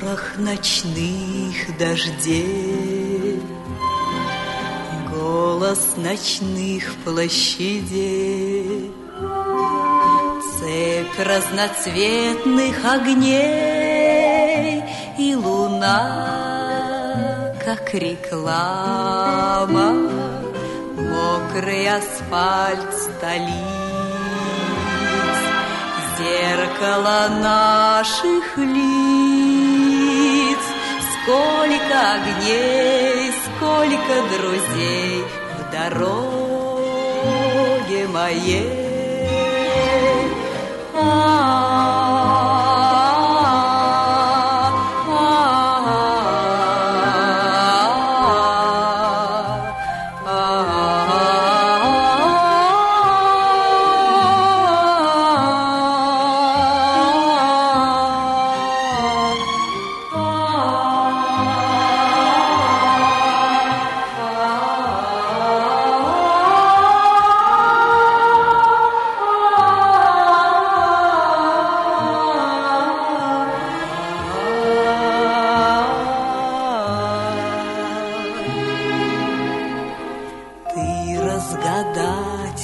шорох ночных дождей, голос ночных площадей, цепь разноцветных огней и луна, как реклама, мокрый асфальт столиц, зеркало наших лиц. Сколько огней, сколько друзей в дороге моей. Разгадать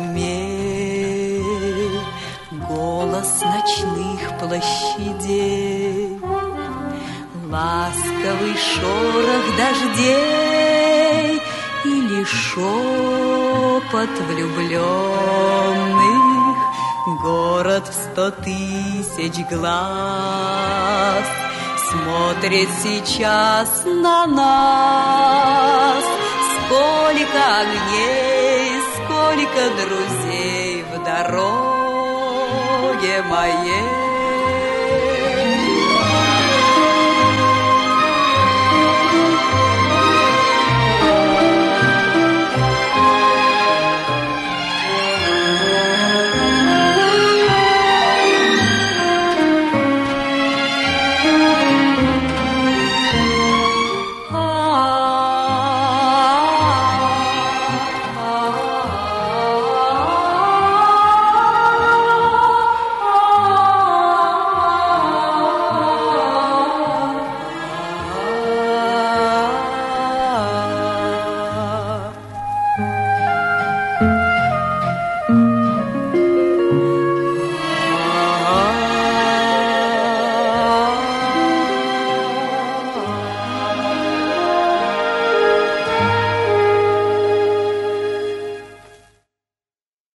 сумей голос ночных площадей, ласковый шорох дождей или шепот влюбленных. Город в 100 000 глаз смотрит сейчас на нас. Сколько огней, сколько друзей в дороге моей.